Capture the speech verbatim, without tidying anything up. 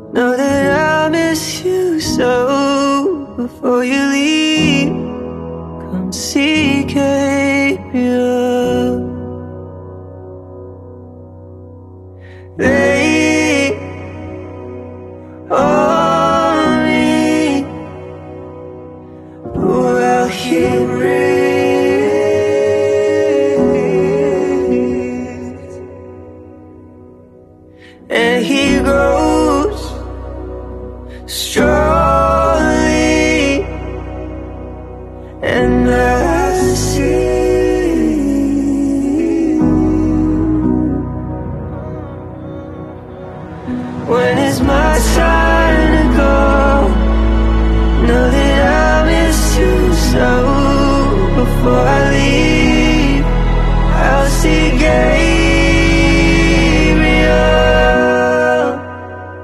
Know that I miss you so. Before you leave, come see Cape. They on me, pour out here breathe, and he grows strongly, and I see. When it's my time to go, know that I miss you so. Before I leave, I'll see Gabe.